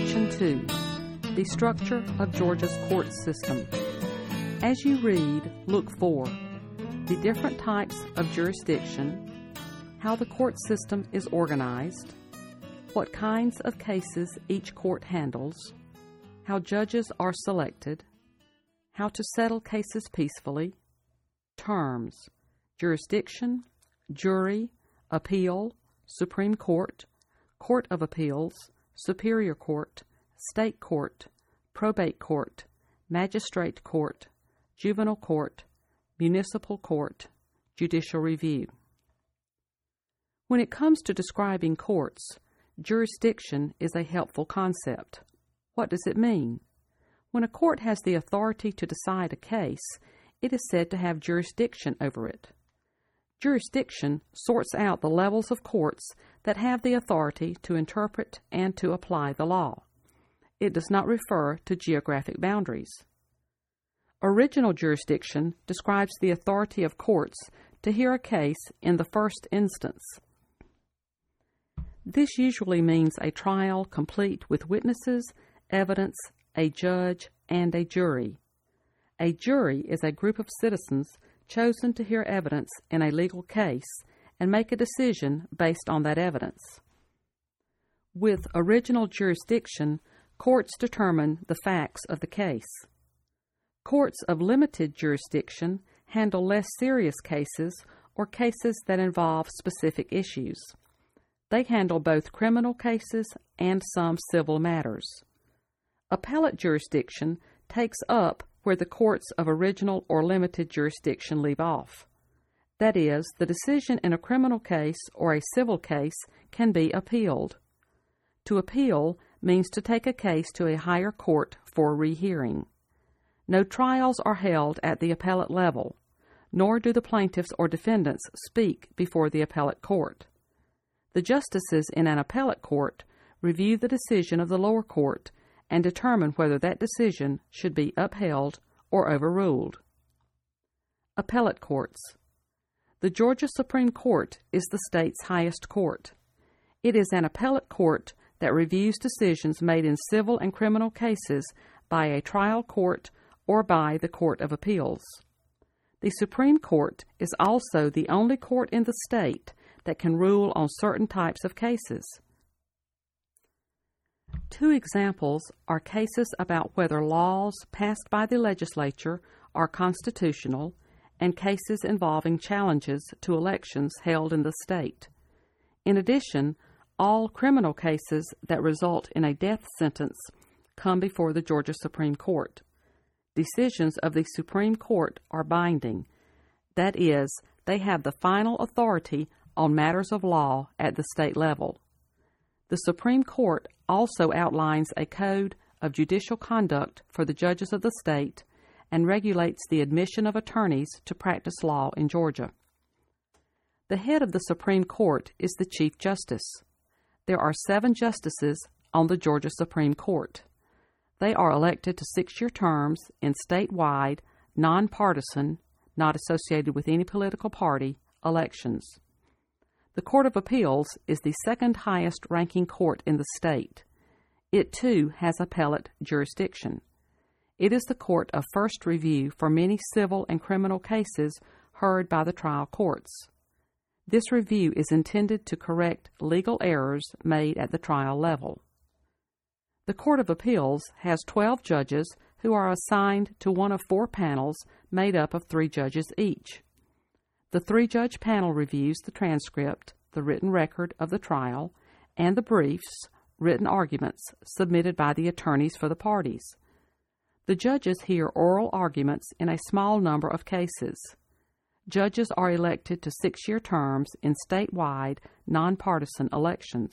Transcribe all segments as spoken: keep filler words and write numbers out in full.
Section two, the structure of Georgia's court system. As you read, look for the different types of jurisdiction, how the court system is organized, what kinds of cases each court handles, how judges are selected, how to settle cases peacefully, terms, jurisdiction, jury, appeal, Supreme Court, Court of Appeals, Superior Court, State Court, Probate Court, Magistrate Court, Juvenile Court, Municipal Court, Judicial Review. When it comes to describing courts, jurisdiction is a helpful concept. What does it mean? When a court has the authority to decide a case, it is said to have jurisdiction over it. Jurisdiction sorts out the levels of courts that have the authority to interpret and to apply the law. It does not refer to geographic boundaries. Original jurisdiction describes the authority of courts to hear a case in the first instance. This usually means a trial complete with witnesses, evidence, a judge, and a jury. A jury is a group of citizens chosen to hear evidence in a legal case and make a decision based on that evidence. With original jurisdiction, courts determine the facts of the case. Courts of limited jurisdiction handle less serious cases or cases that involve specific issues. They handle both criminal cases and some civil matters. Appellate jurisdiction takes up where the courts of original or limited jurisdiction leave off. That is, the decision in a criminal case or a civil case can be appealed. To appeal means to take a case to a higher court for rehearing. No trials are held at the appellate level, nor do the plaintiffs or defendants speak before the appellate court. The justices in an appellate court review the decision of the lower court and determine whether that decision should be upheld or overruled. Appellate courts. The Georgia Supreme Court is the state's highest court. It is an appellate court that reviews decisions made in civil and criminal cases by a trial court or by the Court of Appeals. The Supreme Court is also the only court in the state that can rule on certain types of cases. Two examples are cases about whether laws passed by the legislature are constitutional and cases involving challenges to elections held in the state. In addition, all criminal cases that result in a death sentence come before the Georgia Supreme Court. Decisions of the Supreme Court are binding. That is, they have the final authority on matters of law at the state level. The Supreme Court also outlines a code of judicial conduct for the judges of the state and regulates the admission of attorneys to practice law in Georgia. The head of the Supreme Court is the Chief Justice. There are seven justices on the Georgia Supreme Court. They are elected to six-year terms in statewide, nonpartisan, not associated with any political party, elections. The Court of Appeals is the second highest ranking court in the state. It too has appellate jurisdiction. It is the court of first review for many civil and criminal cases heard by the trial courts. This review is intended to correct legal errors made at the trial level. The Court of Appeals has twelve judges who are assigned to one of four panels made up of three judges each. The three-judge panel reviews the transcript, the written record of the trial, and the briefs, written arguments, submitted by the attorneys for the parties. The judges hear oral arguments in a small number of cases. Judges are elected to six-year terms in statewide, nonpartisan elections.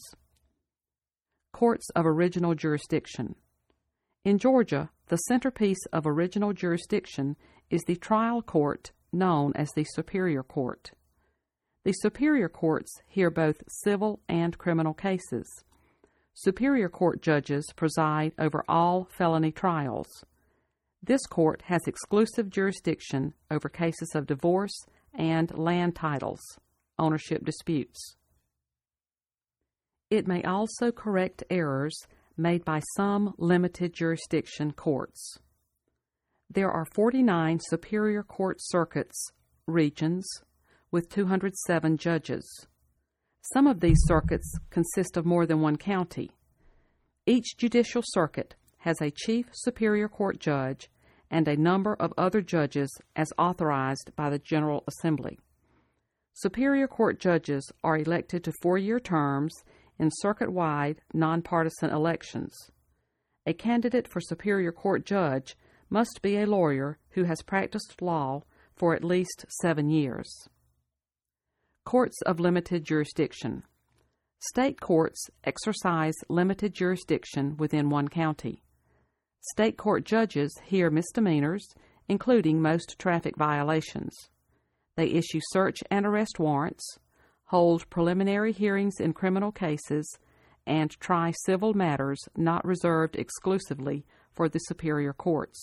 Courts of original jurisdiction. In Georgia, the centerpiece of original jurisdiction is the trial court known as the Superior Court. The Superior Courts hear both civil and criminal cases. Superior Court judges preside over all felony trials. This court has exclusive jurisdiction over cases of divorce and land titles, ownership disputes. It may also correct errors made by some limited jurisdiction courts. There are forty-nine Superior Court circuits, regions, with two hundred seven judges. Some of these circuits consist of more than one county. Each judicial circuit has a Chief Superior Court judge and a number of other judges as authorized by the General Assembly. Superior Court judges are elected to four-year terms in circuit-wide, nonpartisan elections. A candidate for Superior Court judge must be a lawyer who has practiced law for at least seven years. Courts of limited jurisdiction. State courts exercise limited jurisdiction within one county. State court judges hear misdemeanors, including most traffic violations. They issue search and arrest warrants, hold preliminary hearings in criminal cases, and try civil matters not reserved exclusively for the superior courts.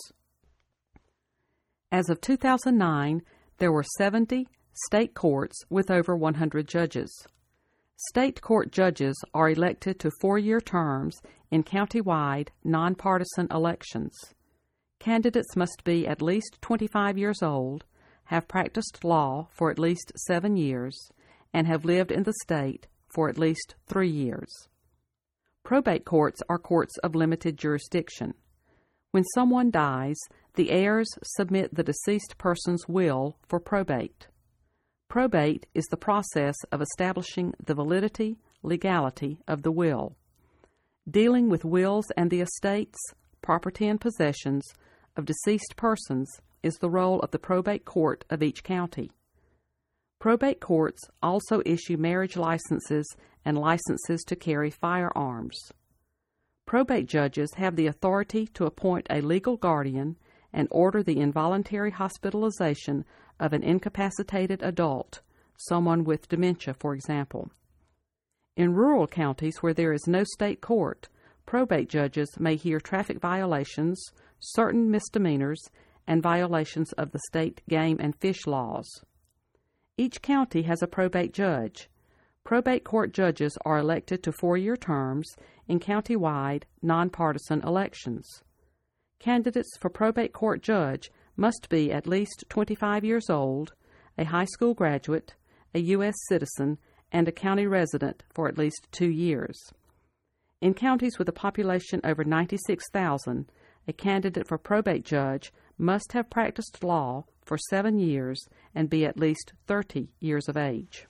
As of two thousand nine, there were seventy state courts with over one hundred judges. State court judges are elected to four-year terms in county-wide, nonpartisan elections. Candidates must be at least twenty-five years old, have practiced law for at least seven years, and have lived in the state for at least three years. Probate courts are courts of limited jurisdiction. When someone dies, the heirs submit the deceased person's will for probate. Probate is the process of establishing the validity, legality of the will. Dealing with wills and the estates, property and possessions of deceased persons is the role of the probate court of each county. Probate courts also issue marriage licenses and licenses to carry firearms. Probate judges have the authority to appoint a legal guardian and order the involuntary hospitalization of an incapacitated adult, someone with dementia, for example. In rural counties where there is no state court, probate judges may hear traffic violations, certain misdemeanors, and violations of the state game and fish laws. Each county has a probate judge. Probate court judges are elected to four-year terms in county-wide, nonpartisan elections. Candidates for probate court judge must be at least twenty-five years old, a high school graduate, a U S citizen, and a county resident for at least two years. In counties with a population over ninety-six thousand, a candidate for probate judge must have practiced law for seven years and be at least thirty years of age.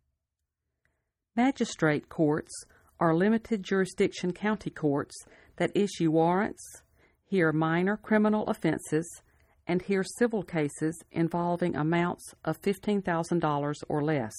Magistrate courts are limited jurisdiction county courts that issue warrants, hear minor criminal offenses, and hear civil cases involving amounts of fifteen thousand dollars or less.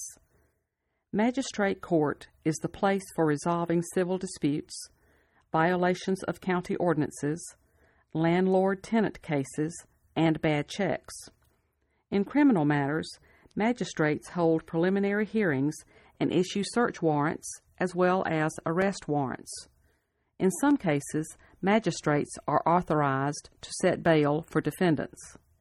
Magistrate court is the place for resolving civil disputes, violations of county ordinances, landlord-tenant cases, and bad checks. In criminal matters, magistrates hold preliminary hearings and issue search warrants as well as arrest warrants. In some cases, magistrates are authorized to set bail for defendants.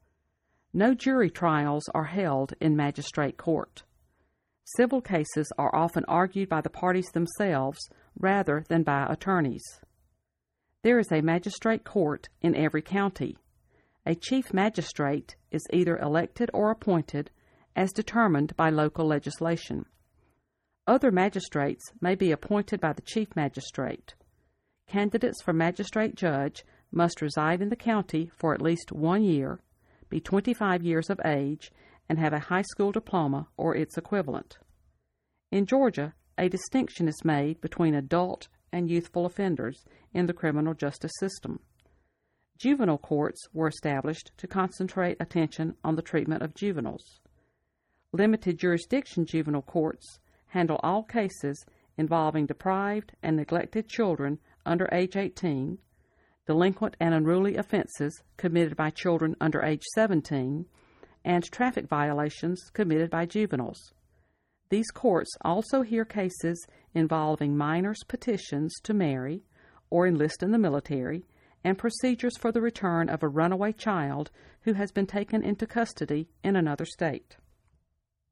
No jury trials are held in magistrate court. Civil cases are often argued by the parties themselves rather than by attorneys. There is a magistrate court in every county. A chief magistrate is either elected or appointed as determined by local legislation. Other magistrates may be appointed by the chief magistrate. Candidates for magistrate judge must reside in the county for at least one year, be twenty-five years of age, and have a high school diploma or its equivalent. In Georgia, a distinction is made between adult and youthful offenders in the criminal justice system. Juvenile courts were established to concentrate attention on the treatment of juveniles. Limited jurisdiction juvenile courts handle all cases involving deprived and neglected children under age eighteen, delinquent and unruly offenses committed by children under age seventeen, and traffic violations committed by juveniles. These courts also hear cases involving minors' petitions to marry or enlist in the military, and procedures for the return of a runaway child who has been taken into custody in another state.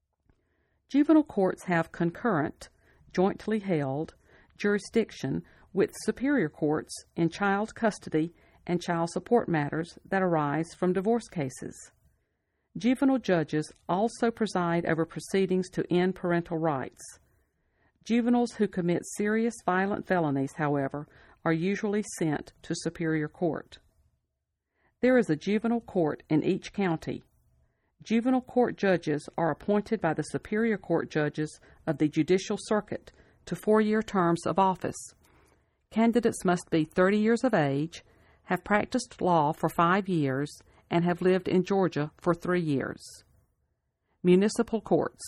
Juvenile courts have concurrent, jointly held, jurisdiction with superior courts in child custody and child support matters that arise from divorce cases. Juvenile judges also preside over proceedings to end parental rights. Juveniles who commit serious violent felonies, however, are usually sent to superior court. There is a juvenile court in each county. Juvenile court judges are appointed by the superior court judges of the judicial circuit to four-year terms of office. Candidates must be thirty years of age, have practiced law for five years, and have lived in Georgia for three years. Municipal courts.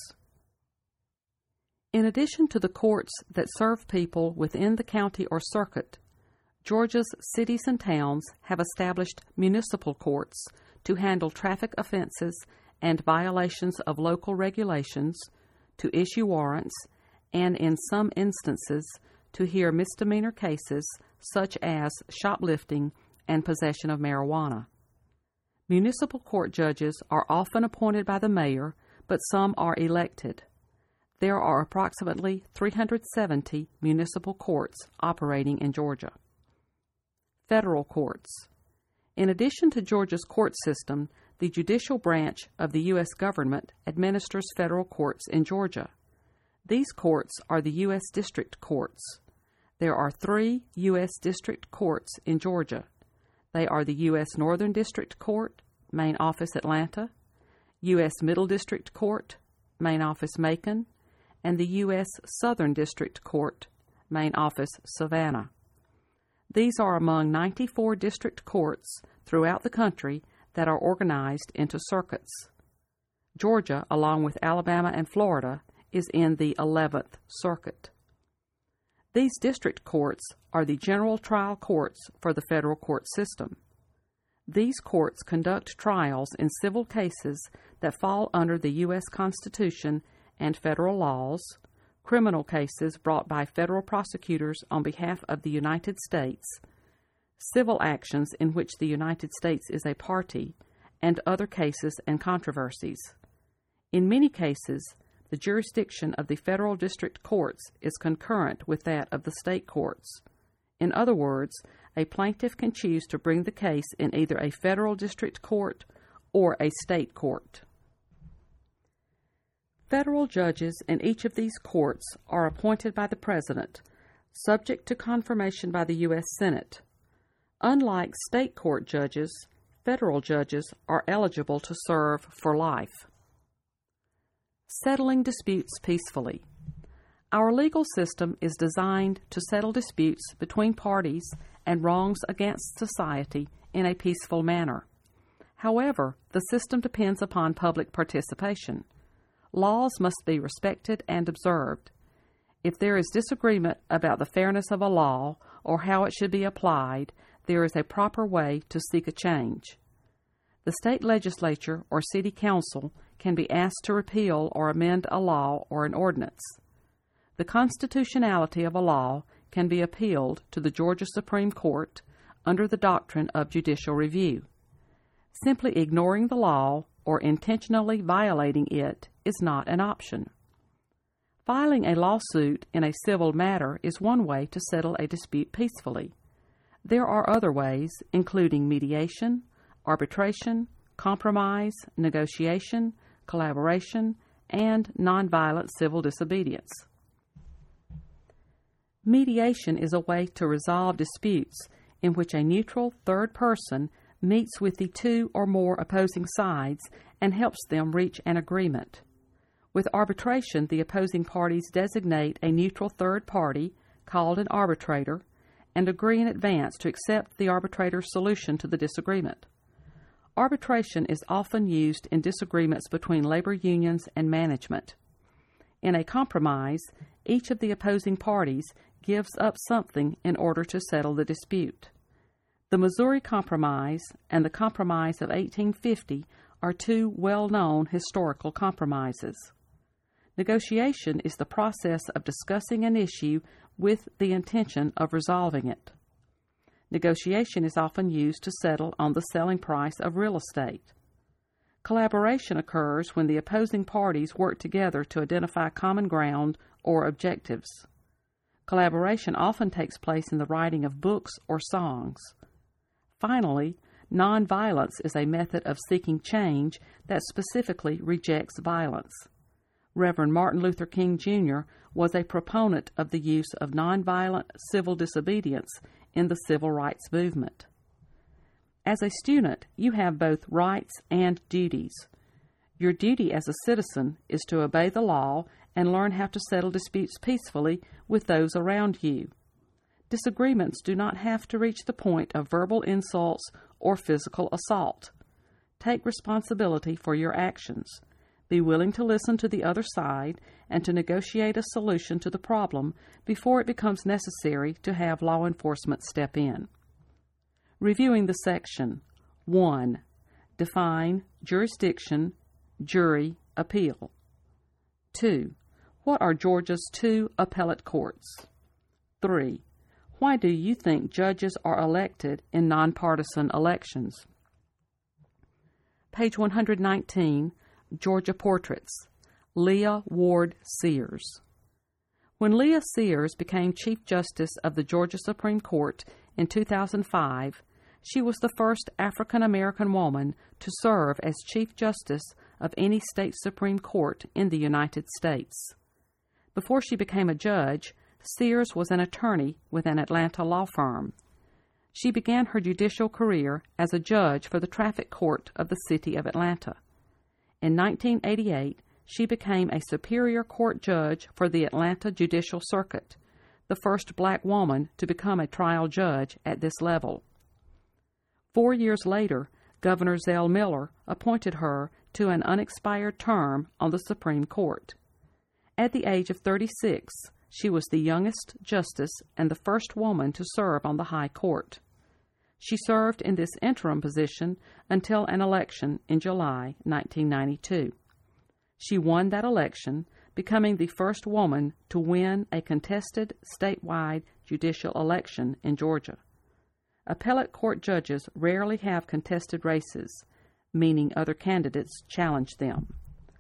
In addition to the courts that serve people within the county or circuit, Georgia's cities and towns have established municipal courts to handle traffic offenses and violations of local regulations, to issue warrants, and in some instances to hear misdemeanor cases such as shoplifting and possession of marijuana. Municipal court judges are often appointed by the mayor, but some are elected. There are approximately three hundred seventy municipal courts operating in Georgia. Federal courts. In addition to Georgia's court system, the judicial branch of the U S government administers federal courts in Georgia. These courts are the U S district courts. There are three U S district courts in Georgia. They are the U S Northern District Court, main office Atlanta, U S Middle District Court, main office Macon, and the U S Southern District Court, main office Savannah. These are among ninety-four district courts throughout the country that are organized into circuits. Georgia, along with Alabama and Florida, is in the eleventh Circuit. These district courts are the general trial courts for the federal court system. These courts conduct trials in civil cases that fall under the U S Constitution and federal laws, criminal cases brought by federal prosecutors on behalf of the United States, civil actions in which the United States is a party, and other cases and controversies. In many cases, the jurisdiction of the federal district courts is concurrent with that of the state courts. In other words, a plaintiff can choose to bring the case in either a federal district court or a state court. Federal judges in each of these courts are appointed by the President, subject to confirmation by the U S Senate. Unlike state court judges, federal judges are eligible to serve for life. Settling disputes peacefully. Our legal system is designed to settle disputes between parties and wrongs against society in a peaceful manner. However, the system depends upon public participation. Laws must be respected and observed. If there is disagreement about the fairness of a law or how it should be applied, there is a proper way to seek a change. The state legislature or city council can be asked to repeal or amend a law or an ordinance. The constitutionality of a law can be appealed to the Georgia Supreme Court under the doctrine of judicial review. Simply ignoring the law or intentionally violating it is not an option. Filing a lawsuit in a civil matter is one way to settle a dispute peacefully. There are other ways, including mediation, arbitration, compromise, negotiation, collaboration, and nonviolent civil disobedience. Mediation is a way to resolve disputes in which a neutral third person meets with the two or more opposing sides and helps them reach an agreement. With arbitration, the opposing parties designate a neutral third party, called an arbitrator, and agree in advance to accept the arbitrator's solution to the disagreement. Arbitration is often used in disagreements between labor unions and management. In a compromise, each of the opposing parties gives up something in order to settle the dispute. The Missouri Compromise and the Compromise of eighteen fifty are two well-known historical compromises. Negotiation is the process of discussing an issue with the intention of resolving it. Negotiation is often used to settle on the selling price of real estate. Collaboration occurs when the opposing parties work together to identify common ground or objectives. Collaboration often takes place in the writing of books or songs. Finally, nonviolence is a method of seeking change that specifically rejects violence. Reverend Martin Luther King, Junior was a proponent of the use of nonviolent civil disobedience in the civil rights movement. As a student, you have both rights and duties. Your duty as a citizen is to obey the law and learn how to settle disputes peacefully with those around you. Disagreements do not have to reach the point of verbal insults or physical assault. Take responsibility for your actions. Be willing to listen to the other side and to negotiate a solution to the problem before it becomes necessary to have law enforcement step in. Reviewing the section. one. Define jurisdiction, jury, appeal. two. What are Georgia's two appellate courts? three. Why do you think judges are elected in nonpartisan elections? Page one hundred nineteen, Georgia Portraits, Leah Ward Sears. When Leah Sears became Chief Justice of the Georgia Supreme Court in two thousand five, she was the first African-American woman to serve as Chief Justice of any state Supreme Court in the United States. Before she became a judge, Sears was an attorney with an Atlanta law firm. She began her judicial career as a judge for the traffic court of the city of Atlanta. In nineteen eighty-eight, she became a Superior Court judge for the Atlanta Judicial Circuit, the first black woman to become a trial judge at this level. Four years later, Governor Zell Miller appointed her to an unexpired term on the Supreme Court. At the age of thirty-six, she was the youngest justice and the first woman to serve on the High Court. She served in this interim position until an election in July nineteen ninety-two. She won that election, becoming the first woman to win a contested statewide judicial election in Georgia. Appellate court judges rarely have contested races, meaning other candidates challenge them.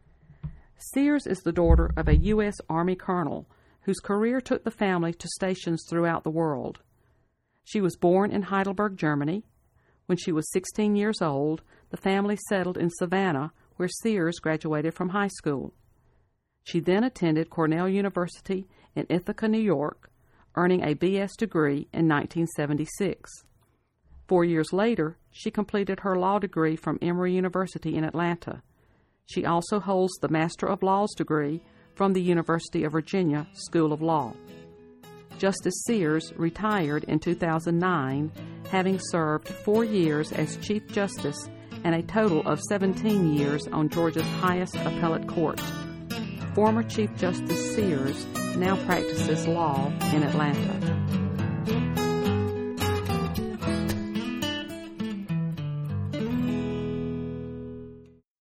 Sears is the daughter of a U S Army colonel whose career took the family to stations throughout the world. She was born in Heidelberg, Germany. When she was sixteen years old, the family settled in Savannah, where Sears graduated from high school. She then attended Cornell University in Ithaca, New York, earning a B S degree in nineteen seventy-six. Four years later, she completed her law degree from Emory University in Atlanta. She also holds the Master of Laws degree from the University of Virginia School of Law. Justice Sears retired in two thousand nine, having served four years as Chief Justice and a total of seventeen years on Georgia's highest appellate court. Former Chief Justice Sears now practices law in Atlanta.